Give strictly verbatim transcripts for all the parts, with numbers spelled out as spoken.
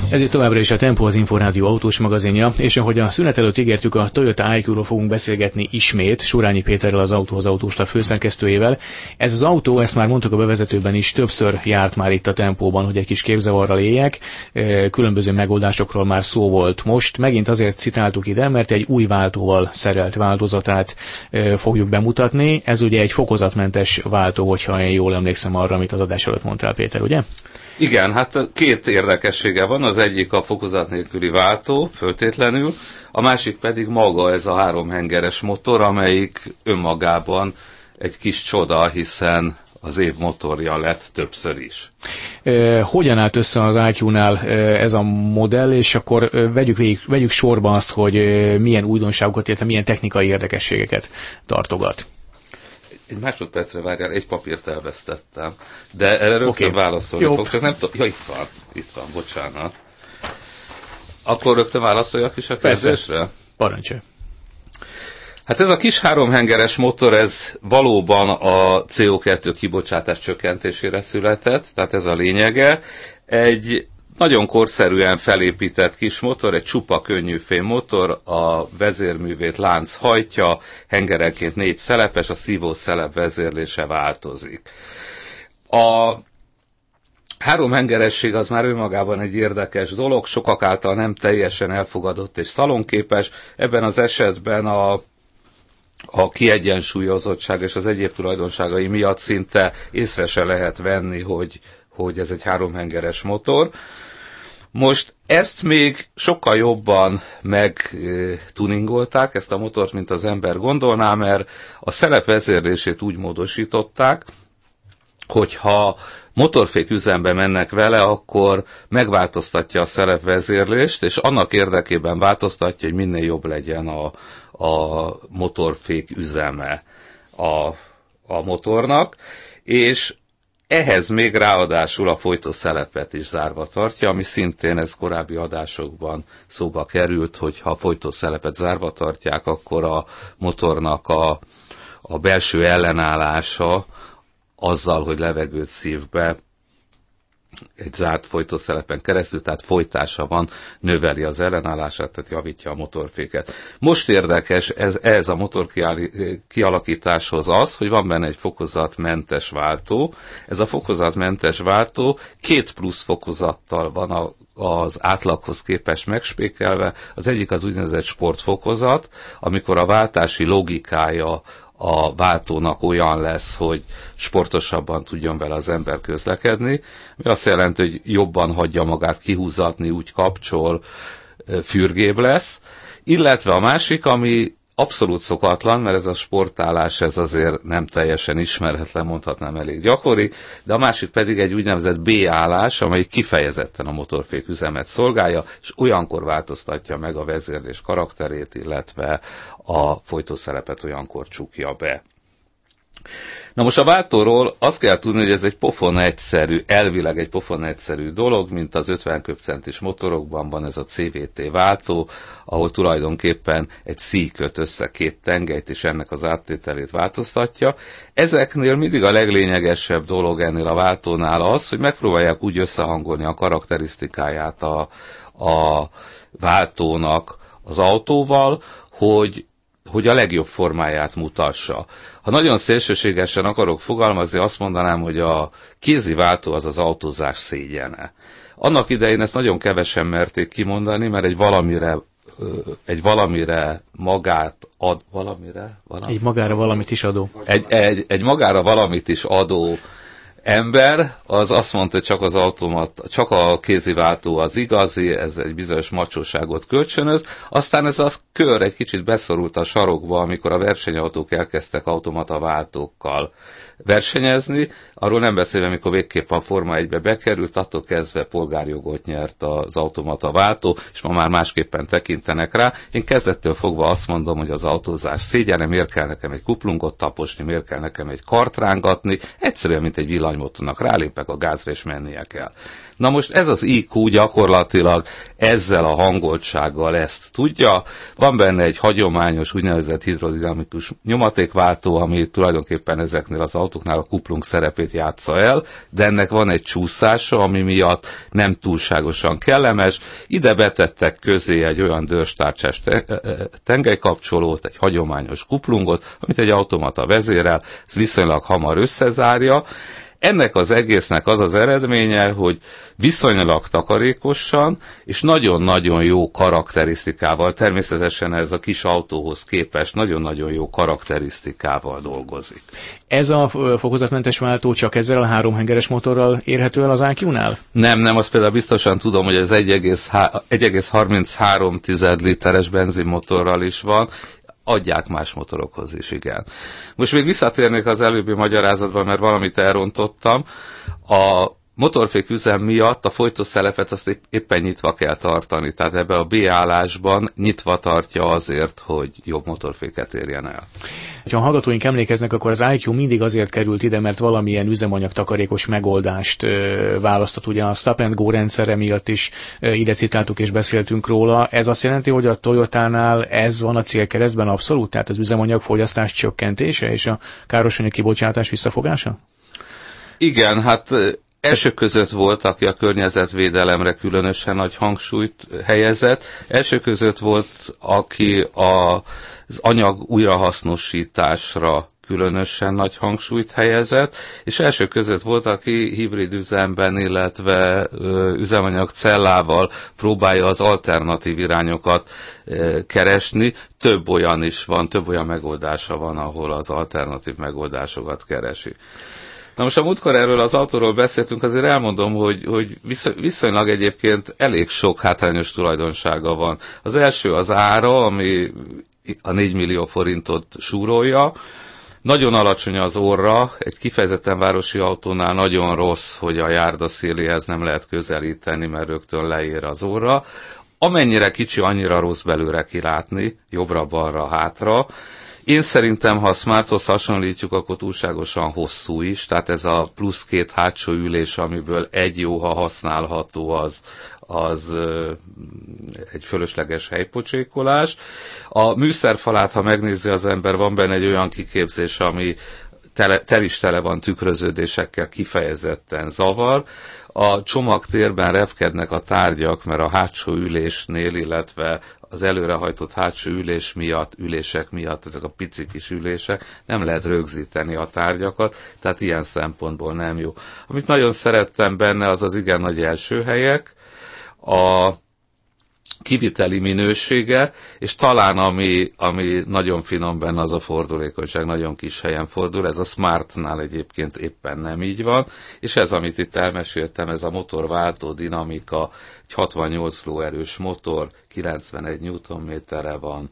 Ez itt továbbra is a Tempo, az Inforádió autós magazinja, és ahogy a szünet előtt ígértük, a Toyota i kú-ról fogunk beszélgetni ismét Surányi Péterrel, az Autóhoz Autóstab főszerkesztőjével. Ez az autó, ezt már mondtuk a bevezetőben is, többször járt már itt a Tempóban, hogy egy kis képzavarral éljek, különböző megoldásokról már szó volt. Most megint azért citáltuk ide, mert egy új váltóval szerelt változatát fogjuk bemutatni. Ez ugye egy fokozatmentes váltó, hogyha én jól emlékszem arra, amit az adás előtt mondtál, Péter, ugye? Igen, hát két érdekessége van, az egyik a fokozat nélküli váltó, föltétlenül, a másik pedig maga ez a háromhengeres motor, amelyik önmagában egy kis csoda, hiszen az év motorja lett többször is. E, hogyan állt össze az i kú-nál ez a modell, és akkor vegyük, végig, vegyük sorba azt, hogy milyen újdonságokat, illetve milyen technikai érdekességeket tartogat. Egy másodpercre várjál, egy papírt elvesztettem, de erre rögtön okay. válaszolni fog, csak nem tudom, ja itt van, itt van, bocsánat. Akkor rögtön válaszoljak is a kérdésre? Parancsolj. Hát ez a kis háromhengeres motor, ez valóban a cé o kettő kibocsátás csökkentésére született, tehát ez a lényege. Egy nagyon korszerűen felépített kis motor, egy csupa könnyű fémmotor, a vezérművét lánc hajtja, hengerenként négy szelepes, a szívószelep vezérlése változik. A háromhengeresség az már önmagában egy érdekes dolog, sokak által nem teljesen elfogadott és szalonképes, ebben az esetben a a kiegyensúlyozottság és az egyéb tulajdonságai miatt szinte észre se lehet venni, hogy, hogy ez egy háromhengeres motor. Most ezt még sokkal jobban megtuningolták, ezt a motort, mint az ember gondolná, mert a szelepvezérlését úgy módosították, hogyha motorfék üzembe mennek vele, akkor megváltoztatja a szelepvezérlést, és annak érdekében változtatja, hogy minél jobb legyen a, a motorfék üzeme a, a motornak, és ehhez még ráadásul a folytószelepet is zárva tartja, ami szintén ez korábbi adásokban szóba került, hogy ha a folytószelepet zárva tartják, akkor a motornak a, a belső ellenállása azzal, hogy levegőt szív be egy zárt folytószelepen keresztül, tehát folytása van, növeli az ellenállását, tehát javítja a motorféket. Most érdekes ez, ez a motor kialakításhoz az, hogy van benne egy fokozatmentes váltó. Ez a fokozatmentes váltó két plusz fokozattal van a, az átlaghoz képest megspékelve. Az egyik az úgynevezett sportfokozat, amikor a váltási logikája a váltónak olyan lesz, hogy sportosabban tudjon vele az ember közlekedni, mi azt jelenti, hogy jobban hagyja magát kihúzatni, úgy kapcsol, fürgébb lesz, illetve a másik, ami abszolút szokatlan, mert ez a sportállás, ez azért nem teljesen ismeretlen, mondhatnám elég gyakori, de a másik pedig egy úgynevezett B-állás, amely kifejezetten a motorfék üzemet szolgálja, és olyankor változtatja meg a vezérlés karakterét, illetve a folytószelepet olyankor csukja be. Na most a váltóról azt kell tudni, hogy ez egy pofon egyszerű, elvileg egy pofon egyszerű dolog, mint az ötven köbcentis motorokban van ez a cé vé té váltó, ahol tulajdonképpen egy szíj köt össze két tengelyt, és ennek az áttételét változtatja. Ezeknél mindig a leglényegesebb dolog ennél a váltónál az, hogy megpróbálják úgy összehangolni a karakterisztikáját a, a váltónak az autóval, hogy hogy a legjobb formáját mutassa. Ha nagyon szélsőségesen akarok fogalmazni, azt mondanám, hogy a kézi váltó az az autózás szégyene. Annak idején ezt nagyon kevesen merték kimondani, mert egy valamire, egy valamire magát ad, valamire? Valami? Egy magára valamit is adó. Egy, egy, egy magára valamit is adó ember, az azt mondta, hogy csak az automat, csak a kéziváltó az igazi, ez egy bizonyos macsóságot kölcsönöz, aztán ez a kör egy kicsit beszorult a sarokba, amikor a versenyautók elkezdtek automata váltókkal versenyezni, arról nem beszélve, amikor végképp a Forma egybe bekerült, attól kezdve polgárjogot nyert az automata váltó, és ma már másképpen tekintenek rá. Én kezdettől fogva azt mondom, hogy az autózás szégyene, miért kell nekem egy kuplungot taposni, miért kell nekem egy kart rángatni, egyszerűen, mint egy villanymotornak, rálépek a gázra, és mennie kell. Na most ez az i kú gyakorlatilag ezzel a hangoltsággal ezt tudja. Van benne egy hagyományos úgynevezett hidrodinamikus nyomatékváltó, ami tulajdonképpen ezeknél az autóknál a kuplung szerepét játsza el, de ennek van egy csúszása, ami miatt nem túlságosan kellemes. Ide betettek közé egy olyan dörstárcsás tengelykapcsolót, egy hagyományos kuplungot, amit egy automata vezérel, ez viszonylag hamar összezárja. Ennek az egésznek az az eredménye, hogy viszonylag takarékosan és nagyon-nagyon jó karakterisztikával, természetesen ez a kis autóhoz képest nagyon-nagyon jó karakterisztikával dolgozik. Ez a fokozatmentes váltó csak ezzel a három hengeres motorral érhető el az i kú-nál? Nem, nem, azt például biztosan tudom, hogy ez egy egész harminchárom literes benzinmotorral is van, adják más motorokhoz is, igen. Most még visszatérnék az előbbi magyarázatban, mert valamit elrontottam. A motorfék üzem miatt a folytószelepet azt éppen nyitva kell tartani, tehát ebbe a B állásban nyitva tartja azért, hogy jobb motorféket érjen el. Ha a hallgatóink emlékeznek, akkor az i kú mindig azért került ide, mert valamilyen üzemanyagtakarékos megoldást ö, választott. Ugye a Stop and Go rendszere miatt is ö, ide citáltuk és beszéltünk róla. Ez azt jelenti, hogy a Toyotánál ez van a célkeresztben abszolút? Tehát az üzemanyagfogyasztás csökkentése és a károsanyag kibocsátás visszafogása? Igen, hát elsők között volt, aki a környezetvédelemre különösen nagy hangsúlyt helyezett. Elsők között volt, aki a, az anyag újrahasznosításra különösen nagy hangsúlyt helyezett, és elsők között volt, aki hibrid üzemben, illetve ö, üzemanyag cellával próbálja az alternatív irányokat ö, keresni. Több olyan is van, több olyan megoldása van, ahol az alternatív megoldásokat keresi. Na most a múltkor erről az autóról beszéltünk, azért elmondom, hogy, hogy viszonylag egyébként elég sok hátrányos tulajdonsága van. Az első az ára, ami a négy millió forintot súrolja. Nagyon alacsony az orra, egy kifejezetten városi autónál nagyon rossz, hogy a járda széléhez nem lehet közelíteni, mert rögtön leér az orra. Amennyire kicsi, annyira rossz belőle kilátni, jobbra-balra, hátra. Én szerintem, ha a Smarthoz hasonlítjuk, akkor túlságosan hosszú is, tehát ez a plusz két hátsó ülés, amiből egy jó, ha használható, az, az egy fölösleges helypocsékolás. A műszerfalát, ha megnézi az ember, van benne egy olyan kiképzés, ami tele, tel is tele van tükröződésekkel, kifejezetten zavar. A csomagtérben repkednek a tárgyak, mert a hátsó ülésnél, illetve az előrehajtott hátsó ülés miatt, ülések miatt, ezek a pici kis ülések, nem lehet rögzíteni a tárgyakat, tehát ilyen szempontból nem jó. Amit nagyon szerettem benne, az az igen nagy elsőhelyek, a kiviteli minősége, és talán ami, ami nagyon finom benne, az a fordulékonyság, nagyon kis helyen fordul, ez a Smartnál egyébként éppen nem így van, és ez, amit itt elmeséltem, ez a motorváltó dinamika, egy hatvannyolc lóerős motor, kilencvenegy newtonméterre van,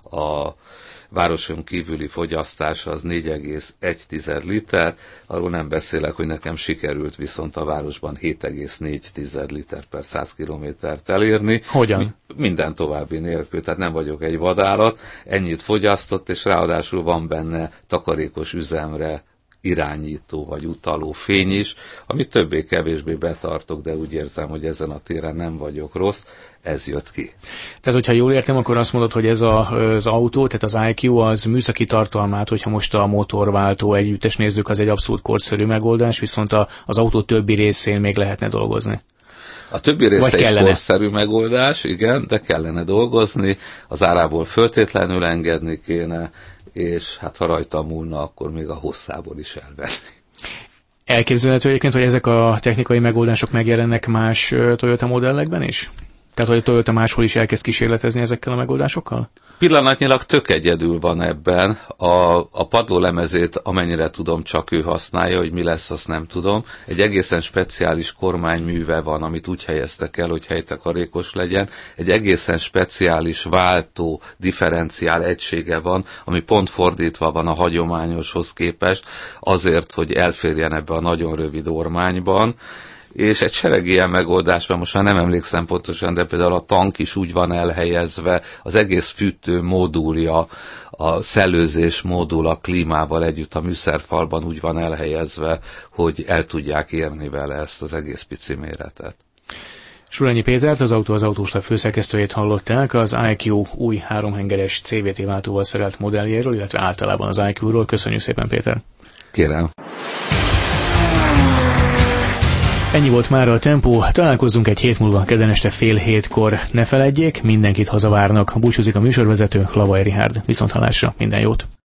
a városon kívüli fogyasztása az négy egész egy liter, arról nem beszélek, hogy nekem sikerült viszont a városban hét egész négy liter per száz kilométert elérni. Hogyan? Minden további nélkül, tehát nem vagyok egy vadállat, ennyit fogyasztott, és ráadásul van benne takarékos üzemre irányító vagy utaló fény is, amit többé-kevésbé betartok, de úgy érzem, hogy ezen a téren nem vagyok rossz, ez jött ki. Tehát, hogyha jól értem, akkor azt mondod, hogy ez a, az autó, tehát az i kú, az műszaki tartalmát, hogyha most a motorváltó együttes nézzük, az egy abszolút korszerű megoldás, viszont a, az autó többi részén még lehetne dolgozni. A többi része is korszerű megoldás, igen, de kellene dolgozni, az árából föltétlenül engedni kéne, és hát ha rajta múlna, akkor még a hosszából is elvenni. Elképzelhető egyébként, hogy ezek a technikai megoldások megjelennek más Toyota modellekben is? Tehát, hogy a Toyota máshol is elkezd kísérletezni ezekkel a megoldásokkal? Pillanatnyilag tök egyedül van ebben. A, a padlólemezét, amennyire tudom, csak ő használja, hogy mi lesz, azt nem tudom. Egy egészen speciális kormányműve van, amit úgy helyeztek el, hogy helytakarékos legyen. Egy egészen speciális váltó, differenciál egysége van, ami pont fordítva van a hagyományoshoz képest, azért, hogy elférjen ebbe a nagyon rövid ormányban. És egy sereg ilyen megoldásban, most már nem emlékszem pontosan, de például a tank is úgy van elhelyezve, az egész fűtő modulja, a szellőzés modul a klímával együtt a műszerfalban úgy van elhelyezve, hogy el tudják érni vele ezt az egész pici méretet. Surányi Pétert, az Autó az Autóslap főszerkesztőjét hallották, az i kú új háromhengeres cé vé té váltóval szerelt modelljéről, illetve általában az i kúról. Köszönjük szépen, Péter! Kérem. Ennyi volt már a tempó, találkozzunk egy hét múlva kedden este fél hétkor. Ne feledjék, mindenkit hazavárnak. Búcsúzik a műsorvezető, Lavai Richárd. Viszonthallásra, minden jót!